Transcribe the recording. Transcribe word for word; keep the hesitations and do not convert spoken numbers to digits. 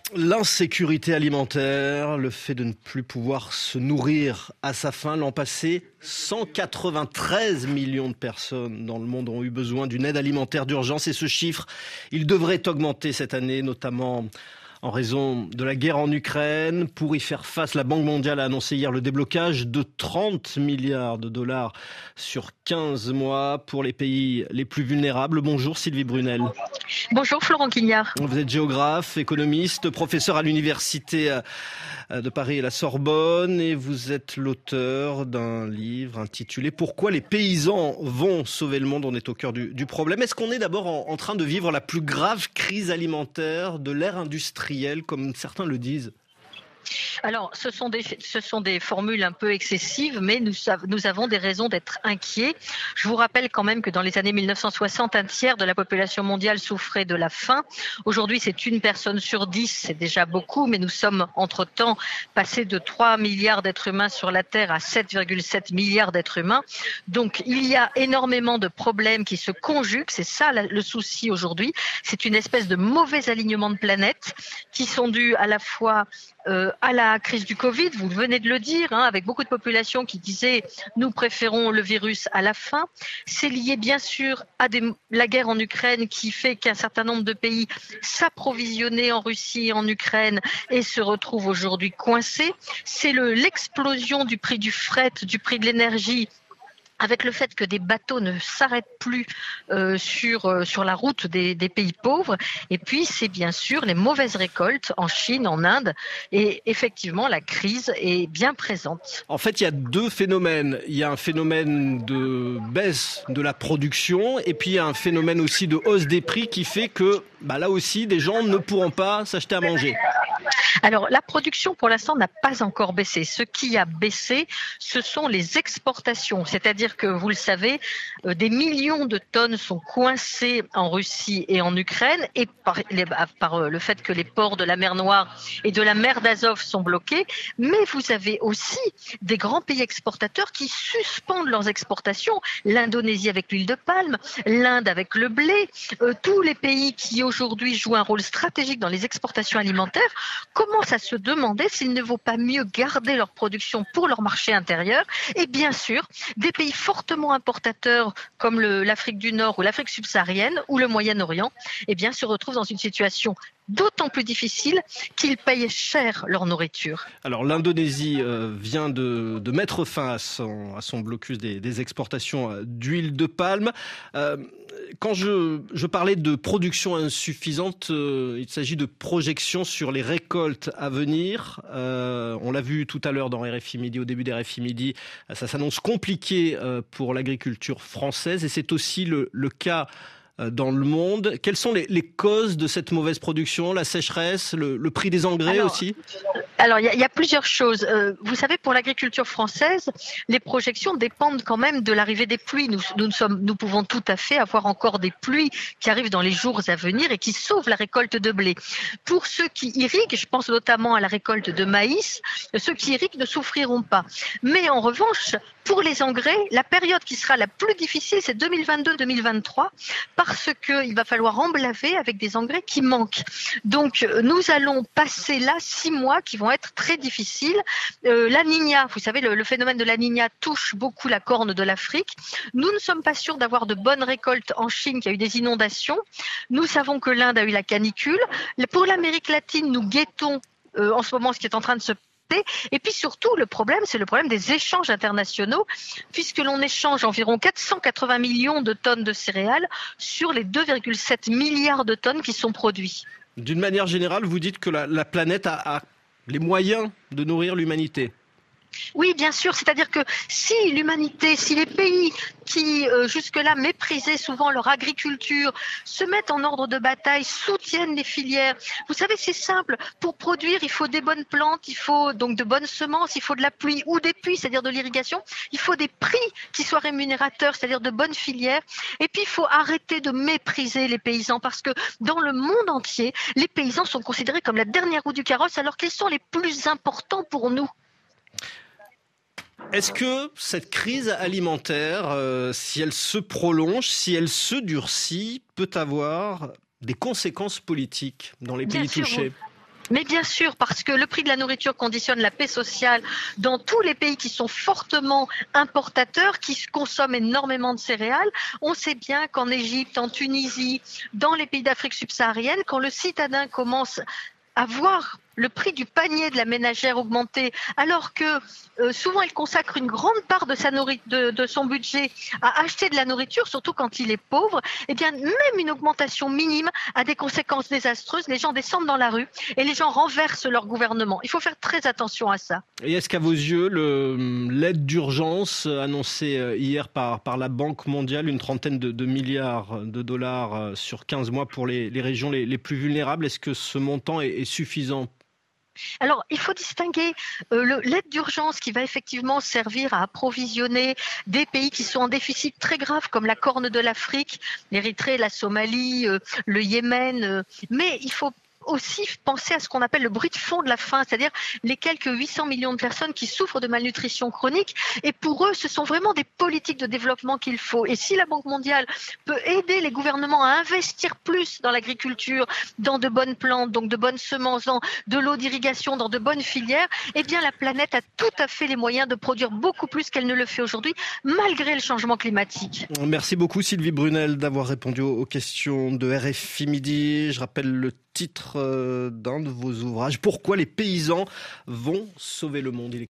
L'insécurité alimentaire, le fait de ne plus pouvoir se nourrir à sa faim. L'an passé, cent quatre-vingt-treize millions de personnes dans le monde ont eu besoin d'une aide alimentaire d'urgence. Et ce chiffre, il devrait augmenter cette année, notamment en raison de la guerre en Ukraine. Pour y faire face, la Banque mondiale a annoncé hier le déblocage de trente milliards de dollars sur quinze mois pour les pays les plus vulnérables. Bonjour Sylvie Brunel. Bonjour Florent Quignard. Vous êtes géographe, économiste, professeur à l'université de Paris et la Sorbonne et vous êtes l'auteur d'un livre intitulé « Pourquoi les paysans vont sauver le monde ». On est au cœur du, du problème. Est-ce qu'on est d'abord en, en train de vivre la plus grave crise alimentaire de l'ère industrielle, comme certains le disent ? Alors, ce sont des, ce sont des formules un peu excessives, mais nous, nous avons des raisons d'être inquiets. Je vous rappelle quand même que dans les années mille neuf cent soixante, un tiers de la population mondiale souffrait de la faim. Aujourd'hui, c'est une personne sur dix, c'est déjà beaucoup, mais nous sommes entre-temps passés de trois milliards d'êtres humains sur la Terre à sept virgule sept milliards d'êtres humains. Donc, il y a énormément de problèmes qui se conjuguent. C'est ça le souci aujourd'hui. C'est une espèce de mauvais alignement de planètes qui sont dus à la fois euh, à la crise du Covid, vous venez de le dire, hein, avec beaucoup de populations qui disaient « nous préférons le virus à la faim ». C'est lié bien sûr à des, la guerre en Ukraine qui fait qu'un certain nombre de pays s'approvisionnaient en Russie et en Ukraine et se retrouvent aujourd'hui coincés. C'est le, l'explosion du prix du fret, du prix de l'énergie, avec le fait que des bateaux ne s'arrêtent plus euh, sur euh, sur la route des, des pays pauvres. Et puis, c'est bien sûr les mauvaises récoltes en Chine, en Inde. Et effectivement, la crise est bien présente. En fait, il y a deux phénomènes. Il y a un phénomène de baisse de la production et puis il y a un phénomène aussi de hausse des prix qui fait que bah, là aussi, des gens ne pourront pas s'acheter à manger. Alors, la production, pour l'instant, n'a pas encore baissé. Ce qui a baissé, ce sont les exportations. C'est-à-dire que, vous le savez, euh, des millions de tonnes sont coincées en Russie et en Ukraine, et par, les, par euh, le fait que les ports de la mer Noire et de la mer d'Azov sont bloqués. Mais vous avez aussi des grands pays exportateurs qui suspendent leurs exportations. L'Indonésie avec l'huile de palme, l'Inde avec le blé, euh, tous les pays qui aujourd'hui jouent un rôle stratégique dans les exportations alimentaires commencent à se demander s'il ne vaut pas mieux garder leur production pour leur marché intérieur. Et bien sûr, des pays fortement importateurs comme le, l'Afrique du Nord ou l'Afrique subsaharienne ou le Moyen-Orient, eh bien, se retrouvent dans une situation d'autant plus difficile qu'ils payent cher leur nourriture. Alors l'Indonésie euh, vient de, de mettre fin à son, à son blocus des, des exportations d'huile de palme. Euh, quand je, je parlais de production insuffisante, euh, il s'agit de projections sur les récoltes à venir. Euh, on l'a vu tout à l'heure dans R F I Midi, au début des R F I Midi, ça s'annonce compliqué euh, pour l'agriculture française et c'est aussi le, le cas dans le monde. Quelles sont les, les causes de cette mauvaise production? La sécheresse, le, le prix des engrais alors, aussi? Alors, il y, y a plusieurs choses. Euh, vous savez, pour l'agriculture française, les projections dépendent quand même de l'arrivée des pluies. Nous, nous, sommes, nous pouvons tout à fait avoir encore des pluies qui arrivent dans les jours à venir et qui sauvent la récolte de blé. Pour ceux qui irriguent, je pense notamment à la récolte de maïs, ceux qui irriguent ne souffriront pas. Mais en revanche, pour les engrais, la période qui sera la plus difficile, c'est deux mille vingt-deux deux mille vingt-trois, parce qu'il va falloir emblaver avec des engrais qui manquent. Donc, nous allons passer là six mois qui vont être très difficiles. Euh, la Niña, vous savez, le, le phénomène de la Niña touche beaucoup la corne de l'Afrique. Nous ne sommes pas sûrs d'avoir de bonnes récoltes en Chine, qui a eu des inondations. Nous savons que l'Inde a eu la canicule. Pour l'Amérique latine, nous guettons euh, en ce moment ce qui est en train de se Et puis surtout, le problème, c'est le problème des échanges internationaux, puisque l'on échange environ quatre cent quatre-vingts millions de tonnes de céréales sur les deux virgule sept milliards de tonnes qui sont produits. D'une manière générale, vous dites que la, la planète a, a les moyens de nourrir l'humanité. Oui, bien sûr. C'est-à-dire que si l'humanité, si les pays qui euh, jusque-là méprisaient souvent leur agriculture, se mettent en ordre de bataille, soutiennent les filières. Vous savez, c'est simple. Pour produire, il faut des bonnes plantes, il faut donc de bonnes semences, il faut de la pluie ou des puits, c'est-à-dire de l'irrigation. Il faut des prix qui soient rémunérateurs, c'est-à-dire de bonnes filières. Et puis, il faut arrêter de mépriser les paysans parce que dans le monde entier, les paysans sont considérés comme la dernière roue du carrosse alors qu'ils sont les plus importants pour nous. Est-ce que cette crise alimentaire, euh, si elle se prolonge, si elle se durcit, peut avoir des conséquences politiques dans les pays Bien sûr, touchés ? vous... Mais bien sûr, parce que le prix de la nourriture conditionne la paix sociale dans tous les pays qui sont fortement importateurs, qui consomment énormément de céréales. On sait bien qu'en Égypte, en Tunisie, dans les pays d'Afrique subsaharienne, quand le citadin commence à voir le prix du panier de la ménagère augmenter, alors que euh, souvent il consacre une grande part de, sa nourri- de, de son budget à acheter de la nourriture, surtout quand il est pauvre, eh bien même une augmentation minime a des conséquences désastreuses. Les gens descendent dans la rue et les gens renversent leur gouvernement. Il faut faire très attention à ça. Et est-ce qu'à vos yeux, le, l'aide d'urgence annoncée hier par, par la Banque mondiale, une trentaine de, de milliards de dollars sur quinze mois pour les, les régions les, les plus vulnérables, est-ce que ce montant est, est suffisant ? Alors, il faut distinguer euh, le, l'aide d'urgence qui va effectivement servir à approvisionner des pays qui sont en déficit très grave, comme la Corne de l'Afrique, l'Érythrée, la Somalie, euh, le Yémen. Euh, mais il faut aussi penser à ce qu'on appelle le bruit de fond de la faim, c'est-à-dire les quelques huit cents millions de personnes qui souffrent de malnutrition chronique. Et pour eux, ce sont vraiment des politiques de développement qu'il faut. Et si la Banque mondiale peut aider les gouvernements à investir plus dans l'agriculture, dans de bonnes plantes, donc de bonnes semences, dans de l'eau d'irrigation, dans de bonnes filières, eh bien la planète a tout à fait les moyens de produire beaucoup plus qu'elle ne le fait aujourd'hui, malgré le changement climatique. Merci beaucoup Sylvie Brunel d'avoir répondu aux questions de R F I Midi. Je rappelle le titre d'un de vos ouvrages, Pourquoi les paysans vont sauver le monde.